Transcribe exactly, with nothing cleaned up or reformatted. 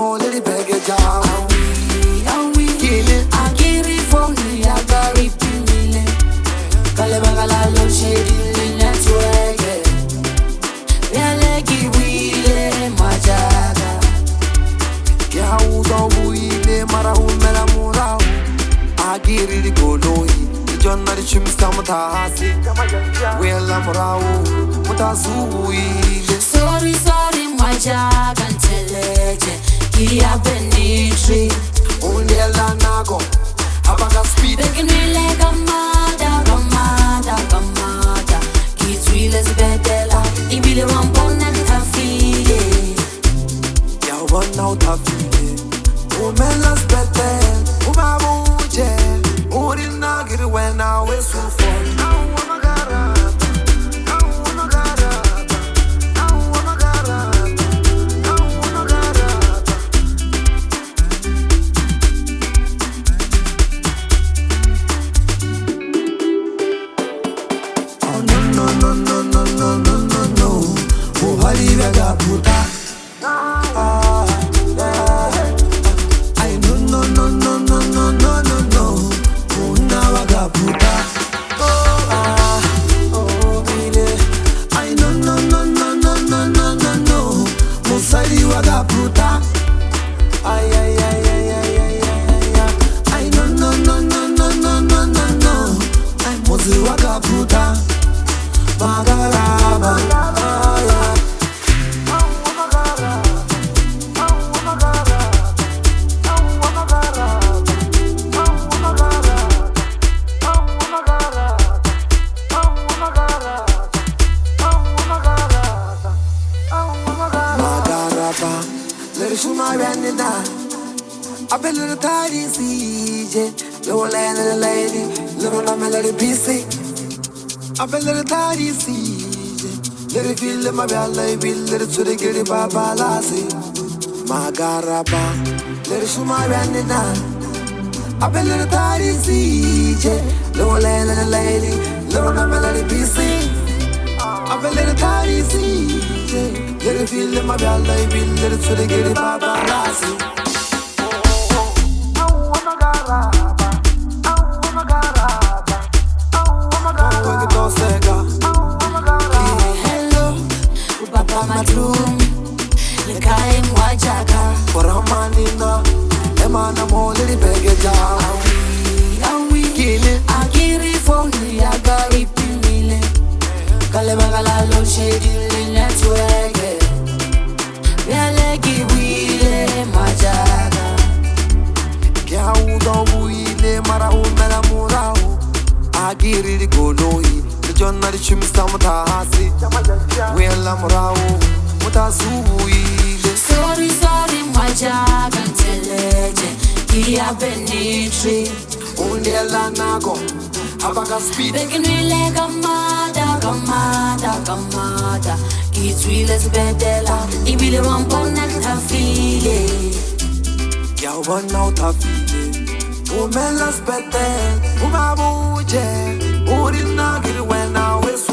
mo le di bege jam. Awi, awi, kile akiri phone ya gari pinile. Kale bagala lo shady network. Yale kiwile majaga. Kya udo buile mara umela murao. Agiri di goloi. Jonna di chimsta mutasi. Wela murao mutazuile. Sorry, sorry, majaga nteleje. Kia benitri. Undela nago. Abaga speed. Beginile gamada, gamada, gamada. Kitwile zbedela. Ibile wampona kitafile. Ya wana utafile. Umela spete. Umabuje. Urina giri wena wesu phone. I've been little tidy C J, little land little lady, little lamb little P C. I've been little tidy C J, little feel in my belly, little to the giddy baba lassie. My garaba, little shoe my bandana. I've been little tidy C J, little land little lady, little lamb little P C. I've been little tidy C J, little feel in my belly, little to the giddy baba lassie. Manina, Emana mole di bege jam. Awi, awi, kile akiri phone ya gari pinile. Kale bagala lo shady network. Yale kiwile majaga. Kya udo buile mara umela murao. Agiri di goloi. Jonna di chimsta mutasi. Wela murao mutazuile. Sorry, sorry, majaga nteleje. Kia benitri. Undela nago. Abaga speed. Beginile gamada, gamada, gamada. Kitwile zbedela. Ibile wampona kitafile. Kya wana utafile. Umela spete. Umabuje. Urina giri wena wesu